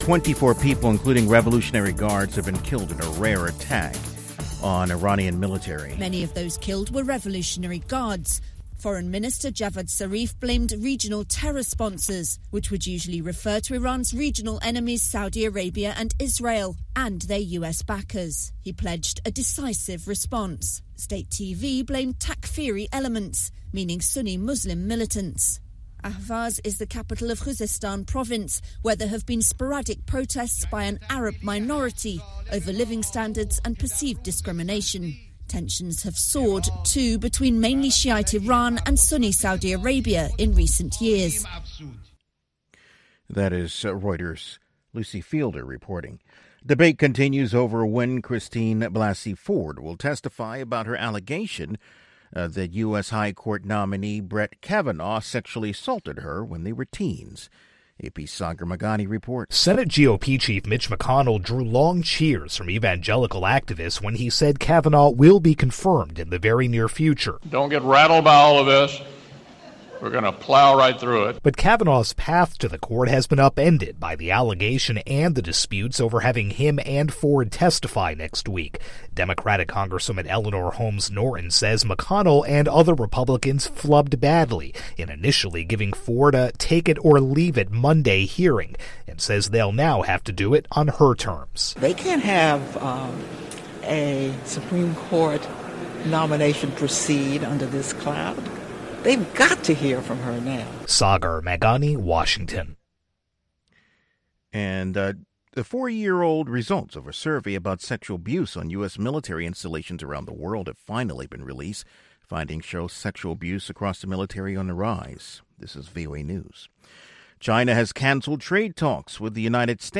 24 people, including Revolutionary Guards, have been killed in a rare attack on Iranian military. Many of those killed were Revolutionary Guards. Foreign Minister Javad Zarif blamed regional terror sponsors, which would usually refer to Iran's regional enemies Saudi Arabia and Israel, and their US backers. He pledged a decisive response. State TV blamed Takfiri elements, meaning Sunni Muslim militants. Ahvaz is the capital of Khuzestan province, where there have been sporadic protests by an Arab minority over living standards and perceived discrimination. Tensions have soared, too, between mainly Shiite Iran and Sunni Saudi Arabia in recent years. That is Reuters' Lucy Fielder reporting. Debate continues over when Christine Blasey Ford will testify about her allegation that U.S. High Court nominee Brett Kavanaugh sexually assaulted her when they were teens. AP's Sagar Magani reports. Senate GOP Chief Mitch McConnell drew long cheers from evangelical activists when he said Kavanaugh will be confirmed in the very near future. Don't get rattled by all of this. We're going to plow right through it. But Kavanaugh's path to the court has been upended by the allegation and the disputes over having him and Ford testify next week. Democratic Congresswoman Eleanor Holmes Norton says McConnell and other Republicans flubbed badly in initially giving Ford a take-it-or-leave-it Monday hearing, and says they'll now have to do it on her terms. They can't have a Supreme Court nomination proceed under this cloud. They've got to hear from her now. Sagar Magani, Washington. And the 4-year-old results of a survey about sexual abuse on U.S. military installations around the world have finally been released. Findings show sexual abuse across the military on the rise. This is VOA News. China has canceled trade talks with the United States